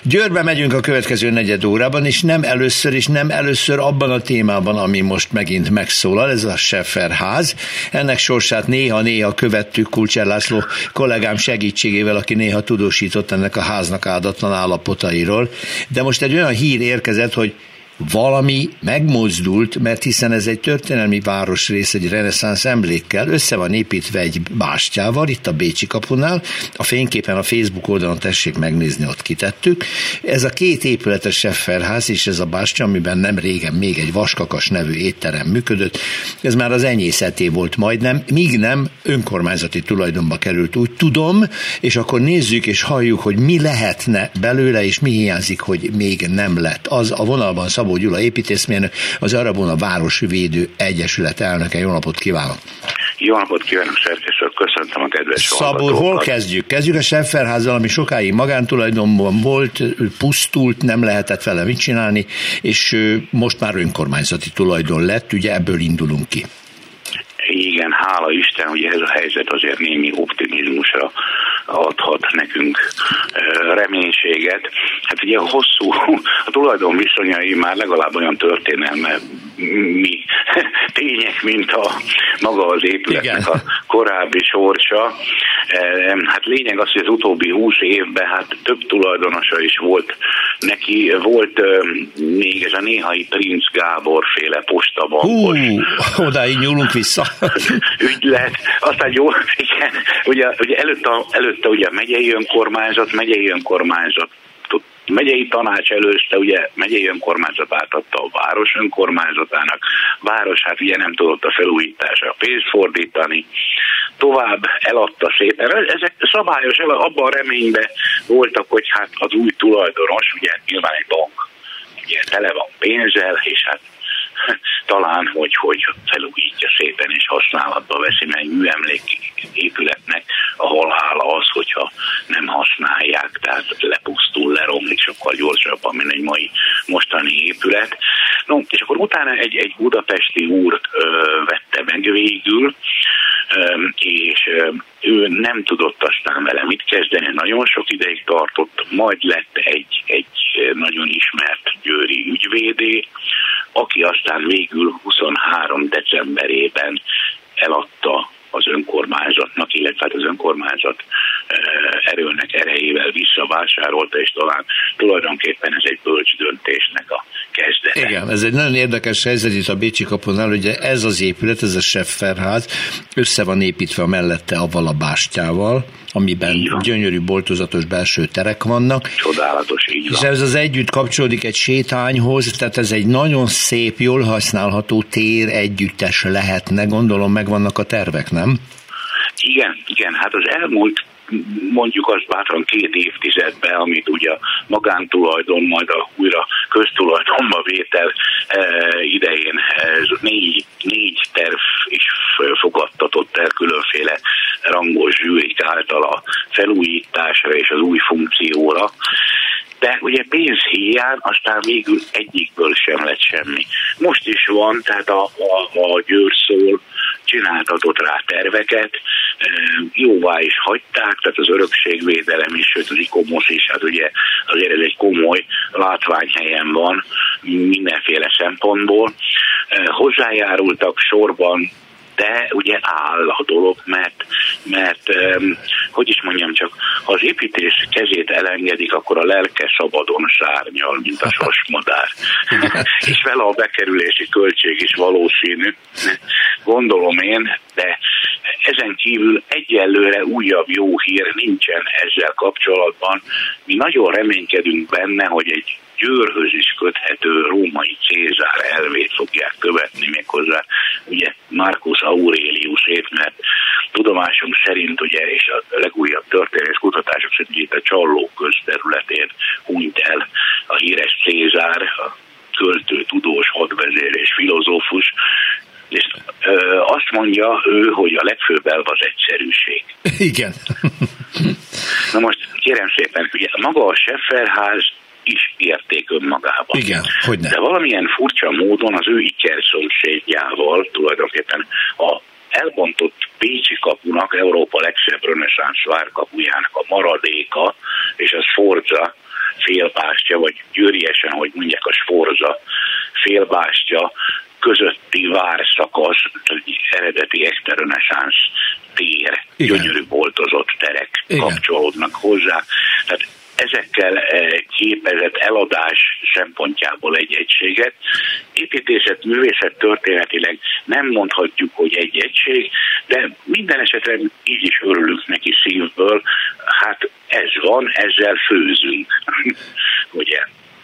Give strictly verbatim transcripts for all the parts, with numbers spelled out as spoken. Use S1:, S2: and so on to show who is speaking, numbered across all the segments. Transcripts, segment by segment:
S1: Győrbe megyünk a következő negyed órában, és nem először, és nem először abban a témában, ami most megint megszólal, ez a Scheffer-ház. Ennek sorsát néha-néha követtük Kulcsár László kollégám segítségével, aki néha tudósított ennek a háznak áldatlan állapotairól. De most egy olyan hír érkezett, hogy valami megmozdult, mert hiszen ez egy történelmi városrész, egy reneszánsz emlékkel, össze van építve egy bástyával, itt a Bécsi kapunál, a fényképen a Facebook oldalon tessék megnézni, ott kitettük. Ez a két épületes Scheffer-ház és ez a bástya, amiben nem régen még egy Vaskakas nevű étterem működött, ez már az enyészeté volt majdnem, míg nem önkormányzati tulajdonba került, úgy tudom, és akkor nézzük és halljuk, hogy mi lehetne belőle, és mi hiányzik, hogy még nem lett. Az a vonalban Szabó Gyula építészmérnök, az Arabona Városvédő Egyesület elnöke. Jó napot kívánok!
S2: Jó napot kívánok, szerkesztő, köszöntöm a kedves hallgatókat.
S1: Szabó, hol kezdjük? Kezdjük a Scheffer-házzal, ami sokáig magántulajdonban volt, pusztult, nem lehetett vele mit csinálni, és most már önkormányzati tulajdon lett, ugye ebből indulunk ki.
S2: Igen, hála Isten, hogy ez a helyzet azért némi optimizmusra adhat nekünk reménységet. Hát ugye a hosszú, a tulajdon viszonyai már legalább olyan történelme mi tények, mint a maga az épületnek Igen. a korábbi sorsa. Hát lényeg az, hogy az utóbbi húsz évben hát több tulajdonosa is volt neki. Volt még ez a néhai Princ Gábor féle postabankos.
S1: Hú, odáig nyúlunk vissza.
S2: Ügylet. Aztán jó, igen, ugye, ugye előtte, előtte ugye megyei önkormányzat, megyei önkormányzat, megyei tanács előzte, ugye megyei önkormányzat átadta a város önkormányzatának, város hát ugye nem tudott a felújításra pénzt fordítani, tovább eladta szépen. Ezek szabályos, abban a reményben voltak, hogy hát az új tulajdonos, ugye nyilván egy bank, ugye tele van pénzzel, és hát talán, hogy, hogy felújítja szépen és használatba veszi, mert egy műemlék épületnek a halálha az, hogyha nem használják, tehát lepusztul, leromlik sokkal gyorsabban, mint egy mai mostani épület. No, és akkor utána egy, egy budapesti úr ö, vette meg végül, ö, és ö, ő nem tudott aztán vele mit kezdeni, nagyon sok ideig tartott, majd lett egy, egy nagyon ismert győri ügyvédé, aki aztán végül huszonhárom decemberében eladta az önkormányzatnak, illetve az önkormányzat erőnek erejével visszavásárolta, és talán tulajdonképpen ez egy bölcs döntésnek a kezdete.
S1: Igen, ez egy nagyon érdekes helyzet itt a Bécsi kapunál, ugye ez az épület, ez a Scheffer-ház, össze van építve mellette avval a bástyával, amiben gyönyörű boltozatos belső terek vannak.
S2: Csodálatos, így van.
S1: És ez az együtt kapcsolódik egy sétányhoz, tehát ez egy nagyon szép, jól használható tér együttes lehetne, gondolom megvannak a tervek, nem?
S2: Igen, igen, hát az elmúlt mondjuk azt bátran két évtizedben, amit ugye magántulajdon, majd a újra köztulajdonba vétel e, idején ez négy, négy terv is fogadtatott el különféle rangos zsűrik által a felújításra és az új funkcióra. De ugye pénzhiány aztán végül egyikből sem lett semmi. Most is van, tehát a, a, a Győr-Szól csináltatott rá terveket, jóvá is hagyták, tehát az örökségvédelem is, sőt az ICOMOS is, hát ugye azért ez egy komoly látványhelyen van mindenféle szempontból. Hozzájárultak sorban, de ugye áll a dolog, mert, mert hogy is mondjam csak, ha az építész kezét elengedik, akkor a lelke szabadon szárnyal, mint a sasmadár. És vele a bekerülési költség is valószínű, gondolom én, de ezen kívül egyelőre újabb jó hír nincsen ezzel kapcsolatban. Mi nagyon reménykedünk benne, hogy egy Győrhöz is köthető római Cézár elvét fogják követni, méghozzá ugye Marcus Aureliusét, mert tudomásunk szerint ugye, és a legújabb történész kutatások szerint itt a Csalló közterületén hunyt el a híres Cézár, a költő, tudós, hadvezér és filozófus, és ö, azt mondja ő, hogy a legfőbb elv az egyszerűség.
S1: Igen.
S2: Na most kérem szépen, ugye maga a Scheffer-ház is érték önmagában.
S1: Igen, hogyne.
S2: De valamilyen furcsa módon az ő ikerszomszédjával tulajdonképpen a elbontott Bécsi kapunak, Európa legszebb reneszánsz várkapujának a maradéka, és az Forza, félbástya, vagy győriesen, hogy mondják, a Sforza félbástya közötti várszakasz, eredeti exterreneszánsz tér, igen. Gyönyörű boltozott terek igen. kapcsolódnak hozzá. Tehát ezekkel képezett eladás szempontjából egy egységet. Építészet, művészet történetileg nem mondhatjuk, hogy egy egység, de minden esetre így is örülünk neki szívből. Hát ez van, ezzel főzünk. Ugye?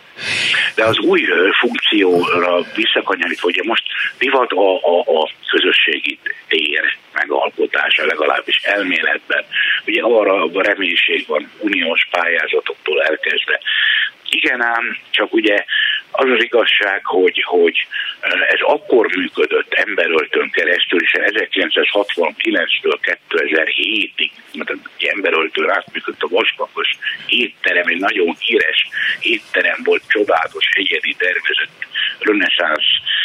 S2: De az új funkcióra visszakanyarít, hogy most divat a, a, a közösségi tér megalkotása, legalábbis elméletben. Ugye arra reménység van uniós pályázatoktól elkezdve. Igen ám, csak ugye az az igazság, hogy, hogy ez akkor működött emberöltőn keresztül, és ezerkilencszázhatvankilenctől kétezer-hétig, mert egy emberöltőn átműködött a Vaskakos étterem, egy nagyon híres étterem volt, csodálatos, egyedi tervezett, reneszánsz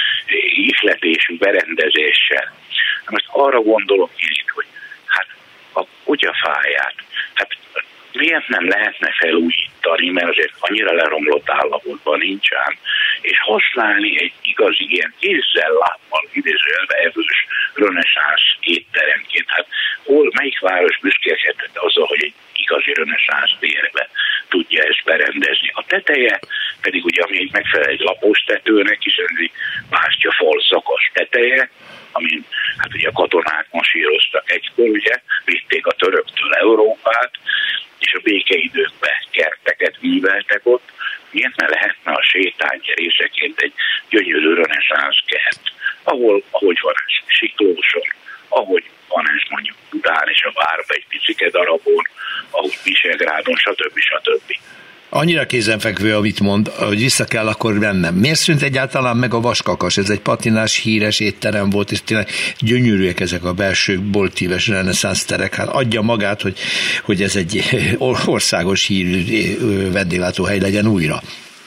S2: ihletésű berendezéssel. Most arra gondolok én, hogy hát a kutyafáját, hát miért nem lehetne felújítani, mert azért annyira leromlott állapotban nincsen, és használni egy igazi ilyen kézzel lábbal idézőjelbe evős reneszánsz étteremként. Hát hol, melyik város büszkélkedett azzal, hogy egy igazi reneszánsz térbe tudja ezt berendezni. A teteje pedig ugye, ami megfelel egy lapos tetőnek, hiszen egy bástyafal szakasz teteje, amin hát ugye a katonák masíroztak egykor, ugye, vitték a töröktől Európát, és a békeidőkben kerteket műveltek ott, miért ne lehetne a sétány részeként egy gyönyörű reneszánsz kert, ahol, ahogy van ez Siklóson, ahogy van ez mondjuk Budán és a Várba egy picike darabon, ahogy Visegrádon, stb. stb.
S1: Annyira kézenfekvő, amit mond, hogy vissza kell akkor mennem. Miért szűnt egyáltalán meg a Vaskakas? Ez egy patinás, híres étterem volt, és tényleg gyönyörűek ezek a belső boltíves reneszánsz terek. Hát adja magát, hogy, hogy ez egy országos hírű vendéglátóhely legyen újra.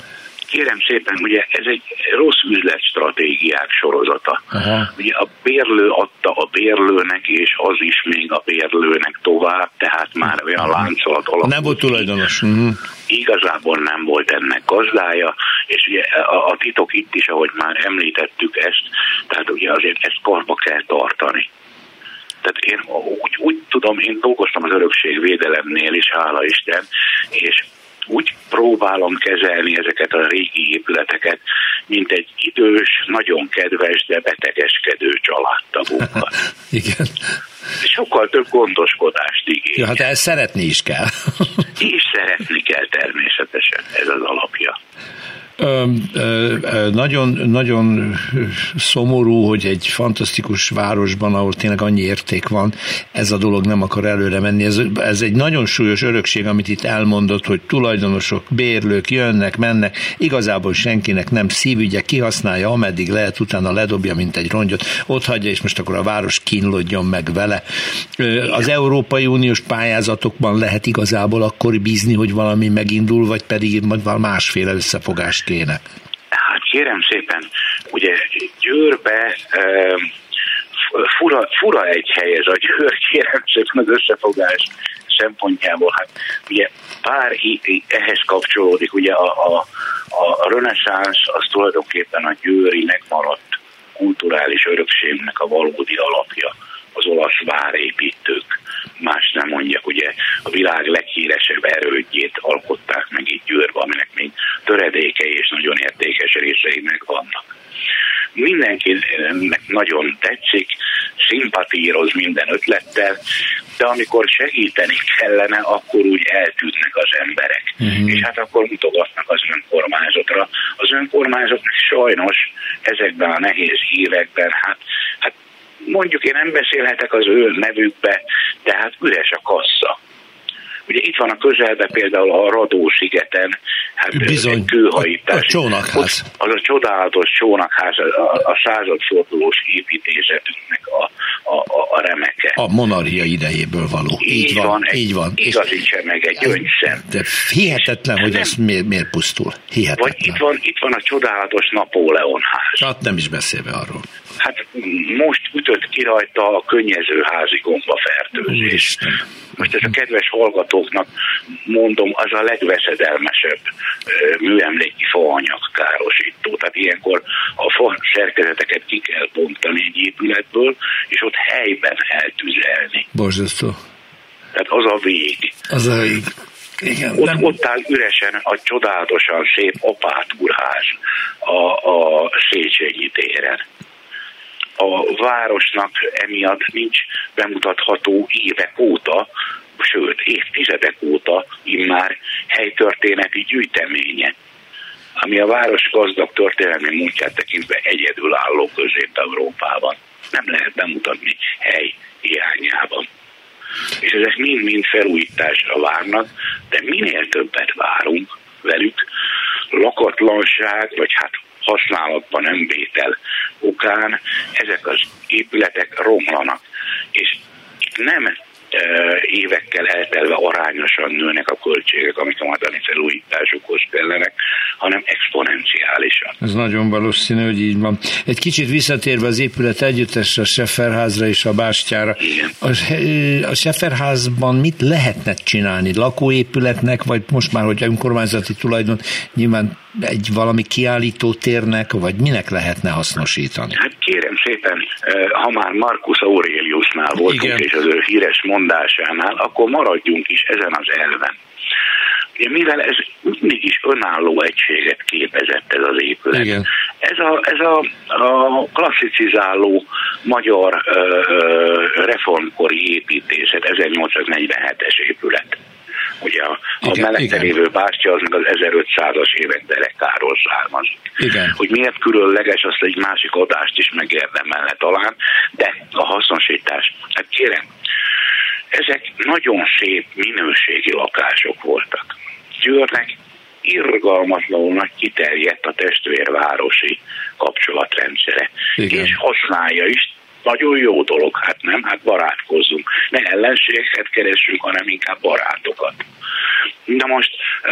S2: Kérem szépen, ugye ez egy rossz üzletstratégiák sorozata. Aha. Ugye a bérlő adta a bérlőnek, és az is még a bérlőnek tovább, tehát már olyan láncolat alakult.
S1: Nem volt tulajdonos. Uh-huh.
S2: Igazából nem volt ennek gazdája, és ugye a, a titok itt is, ahogy már említettük ezt, tehát ugye azért ezt karba kell tartani. Tehát én úgy, úgy tudom, én dolgoztam az örökségvédelemnél is, hála Isten, és úgy próbálom kezelni ezeket a régi épületeket, mint egy idős, nagyon kedves, de betegeskedő családtagunkat.
S1: Igen.
S2: Sokkal több gondoskodást igényel.
S1: Ja, hát ezt szeretni is kell.
S2: És szeretni kell természetesen, ez az alapja.
S1: Ö, ö, ö, nagyon, nagyon szomorú, hogy egy fantasztikus városban, ahol tényleg annyi érték van, ez a dolog nem akar előre menni. Ez, ez egy nagyon súlyos örökség, amit itt elmondott, hogy tulajdonosok, bérlők jönnek, mennek, igazából senkinek nem szívügye, kihasználja, ameddig lehet, utána ledobja, mint egy rongyot, ott hagyja, és most akkor a város kínlódjon meg vele. Az Európai Uniós pályázatokban lehet igazából akkor bízni, hogy valami megindul, vagy pedig majd másféle összefogás kéne?
S2: Hát kérem szépen, ugye Győrbe uh, fura, fura egy hely ez a Győr, kérem szépen az összefogás szempontjából. Hát ugye pár ehhez kapcsolódik, ugye a, a, a reneszánsz az tulajdonképpen a győri megmaradt kulturális örökségnek a valódi alapja, az olasz várépítők. Más nem mondjak, ugye a világ leghíresebb erődjét alkották meg itt Győrbe, aminek még töredékei és nagyon értékes részei megvannak. Mindenkinek nagyon tetszik, szimpatíroz minden ötlettel, de amikor segíteni kellene, akkor úgy eltűnnek az emberek. Uh-huh. És hát akkor mutogatnak az önkormányzatra. Az önkormányzatnak sajnos ezekben a nehéz hírekben, hát, hát mondjuk én nem beszélhetek az ő nevükbe, de hát üres a kassa. Ugye itt van a közelben például a Radó-szigeten, hát
S1: bizony,
S2: kőhajítás.
S1: A, a csónakház.
S2: Az a csodálatos csónakház, a, a századfordulós építészetünknek a, a, a, a remeke.
S1: A monarchia idejéből való. Így, így van, van, így van.
S2: Igazítsa meg egy gyöngyszem.
S1: De hihetetlen, hogy ez miért, miért pusztul. Hihetetlen.
S2: Vagy itt van, itt van a csodálatos Napóleon ház.
S1: Hát nem is beszélve arról.
S2: Hát most ütött ki rajta a könnyezőházi gombafertőzés.
S1: Úristen.
S2: Most ez a kedves hallgatóknak mondom, az a legveszedelmesebb műemléki faanyag károsító. Tehát ilyenkor a fa szerkezeteket ki kell bontani egy épületből, és ott helyben eltüzelni.
S1: Borzasztó.
S2: Tehát az a vég.
S1: Az a vég. Igen,
S2: ott,
S1: nem...
S2: ott áll üresen a csodálatosan szép Apátúrház a, a Széchenyi téren. A városnak emiatt nincs bemutatható évek óta, sőt évtizedek óta immár helytörténeti gyűjteménye, ami a város gazdag történelmi múltját tekintve egyedülálló Közép-Európában. Nem lehet bemutatni hely hiányában. És ezek mind-mind felújításra várnak, de minél többet várunk velük, lakatlanság, vagy hát használatban nem vétel okán ezek az épületek romlanak. És itt nem e, évekkel eltelve arányosan nőnek a költségek, amik a modern felújításukhoz kellenek, hanem exponenciálisan.
S1: Ez nagyon valószínű, hogy így van. Egy kicsit visszatérve az épület együttesre, a Schefferházra és a bástyára.
S2: Igen.
S1: A, a Schefferházban mit lehetne csinálni? Lakóépületnek, vagy most már, hogy önkormányzati tulajdon, nyilván egy valami kiállító térnek, vagy minek lehetne hasznosítani?
S2: Hát kérem szépen, ha már Marcus Aureliusnál voltunk, igen, és az ő híres mondásánál, akkor maradjunk is ezen az elven. Mivel ez mindig is önálló egységet képezett ez az épület. Igen. Ez a, ez a, a klasszicizáló magyar ö, ö, reformkori építészet, ezernyolcszáznegyvenhetes épület. Ugye a, a mellette lévő bástya az meg az ezerötszázas évek derekáról származik. Igen. Hogy miért különleges, azt egy másik adást is megérdemelne talán, de a hasznosítás. Hát kérem, ezek nagyon szép minőségi lakások voltak. Győrnek irgalmatlanul nagy kiterjedt a testvérvárosi kapcsolatrendszere. Igen. És használja is. Nagyon jó dolog, hát nem? Hát barátkozzunk. Ne ellenségeket keressünk, hanem inkább barátokat. Na most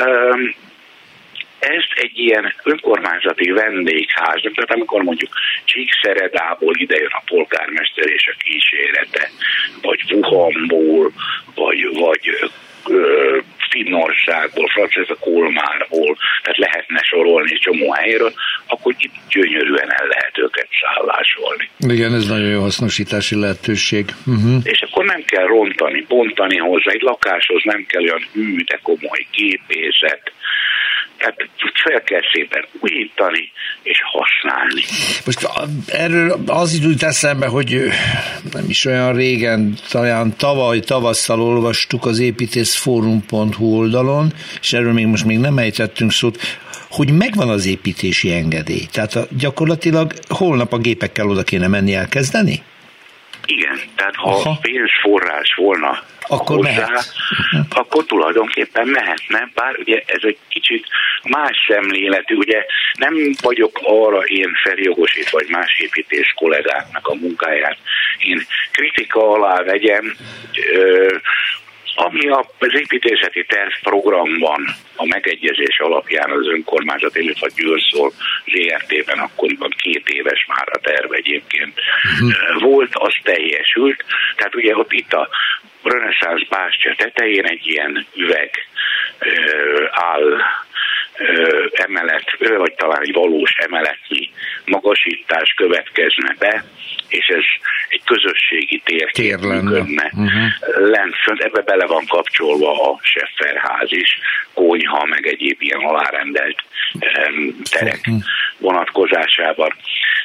S2: ezt egy ilyen önkormányzati vendégháznak, tehát amikor mondjuk Csíkszeredából idejön a polgármester és a kísérete, vagy Wuhanból, vagy, vagy ö, Finnországból, Francia Kolmárból, tehát lehetne sorolni egy csomó helyről, akkor itt gyönyörűen el lehet őket szállásolni.
S1: Igen, ez nagyon jó hasznosítási lehetőség. Uh-huh.
S2: És akkor nem kell rontani, bontani hozzá, egy lakáshoz nem kell olyan hű, de komoly gépészet, tehát fel kell szépen újítani és használni.
S1: Most erről az jut eszembe, hogy nem is olyan régen, talán tavaly tavasszal olvastuk az építészforum pont hu oldalon, és erről még most még nem ejtettünk szót, hogy megvan az építési engedély. Tehát gyakorlatilag holnap a gépekkel oda kéne menni elkezdeni?
S2: Igen, tehát ha Aha. pénzforrás volna
S1: akkor hozzá, mehet.
S2: akkor tulajdonképpen mehetne, bár ugye ez egy kicsit más szemléletű, ugye nem vagyok arra én feljogosít, vagy más építész kollégáknak a munkáját én kritika alá vegyem, ö, ami az építészeti tervprogramban a megegyezés alapján az önkormányzat, illetve a Győrszol zé er té-ben akkoriban két éves már a terv egyébként uh-huh. volt, az teljesült. Tehát ugye ott itt a reneszánsz bástya tetején egy ilyen üveg ö, áll ö, emelet, vagy talán egy valós emeletnyi magasítás következne be, és ez egy közösségi térként működne. Uh-huh. Lentfönt, ebbe bele van kapcsolva a Schefferház is, konyha, meg egyéb ilyen alárendelt um, terek uh-huh. vonatkozásában.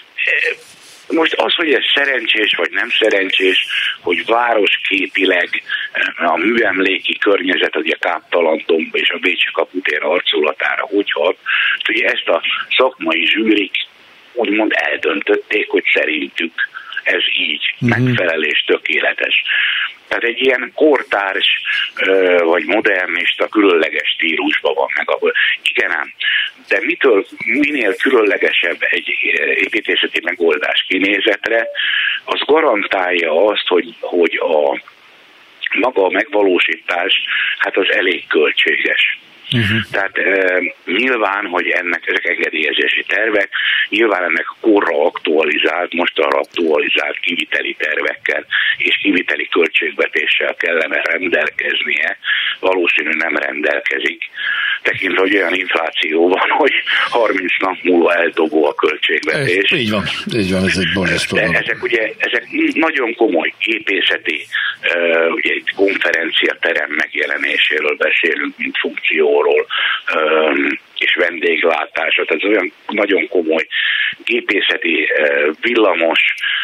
S2: Most az, hogy ez szerencsés vagy nem szerencsés, hogy városképileg a műemléki környezet, ugye Káptalantomb és a Bécsi kaputér arculatára hogy hat, hogy ezt a szakmai zsűrik úgymond eldöntötték, hogy szerintük ez így uh-huh. megfelelés tökéletes. Tehát egy ilyen kortárs vagy modernista különleges stílusban van meg, ahol igen ám, de mitől minél különlegesebb egy építészeti megoldás kinézetre, az garantálja azt, hogy, hogy a maga a megvalósítás, hát az elég költséges. Uh-huh. Tehát e, nyilván, hogy ennek ezek engedélyezési tervek, nyilván ennek korra aktualizált, mostanra aktualizált kiviteli tervekkel és kiviteli költségvetéssel kellene rendelkeznie, valószínű nem rendelkezik, tekintve, hogy olyan infláció van, hogy harminc nap múlva eldobó a költségvetés.
S1: Ez, így van, így van, ez egy borzasztó.
S2: De ezek ugye, ezek nagyon komoly épészeti, uh, ugye egy konferenciaterem megjelenéséről beszélünk, mint funkcióról, um, és vendéglátásra, tehát olyan nagyon komoly gépészeti uh, villamos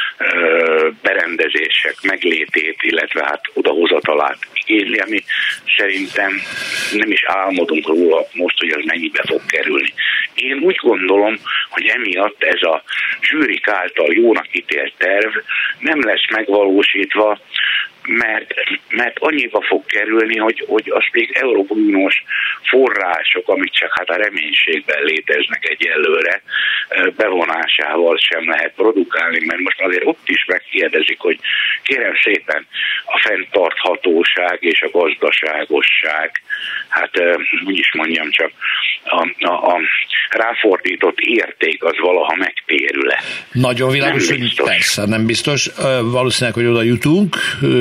S2: uh, berendezések meglétét, illetve hát odahozatalát igényli, ami szerintem nem is álmodunk róla most, hogy az mennyibe fog kerülni. Én úgy gondolom, hogy emiatt ez a zsűrik által jónak ítélt terv nem lesz megvalósítva, mert, mert annyiba fog kerülni, hogy, hogy az még Európai Uniós források, amik csak hát a reménységben léteznek egyelőre, bevonásával sem lehet produkálni, mert most azért ott is megkérdezik, hogy kérem szépen a fenntarthatóság és a gazdaságosság, hát úgy is mondjam csak, a, a, a ráfordított érték az valaha megtérül-e.
S1: Nagyon világos, hogy persze, nem biztos. Valószínűleg, hogy oda jutunk,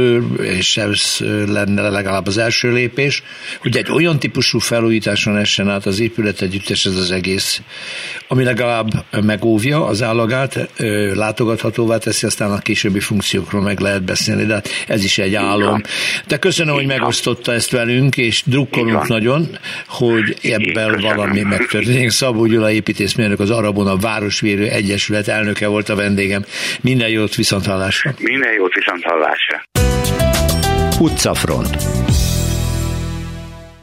S1: és ez lenne legalább az első lépés, hogy egy olyan típusú felújításon essen át az épület együttes ez az egész, ami legalább megóvja az állagát, látogathatóvá teszi, aztán a későbbi funkciókról meg lehet beszélni, de ez is egy álom. De köszönöm, hogy megosztotta ezt velünk, és drukkolunk nagyon, hogy ebben valami megtörténik. Szabó Gyula építészmérnök, az Arabona Városvédő Egyesület elnöke volt a vendégem. Minden jót, viszonthallásra!
S2: Minden jót, viszonthallásra!
S3: Utcafront.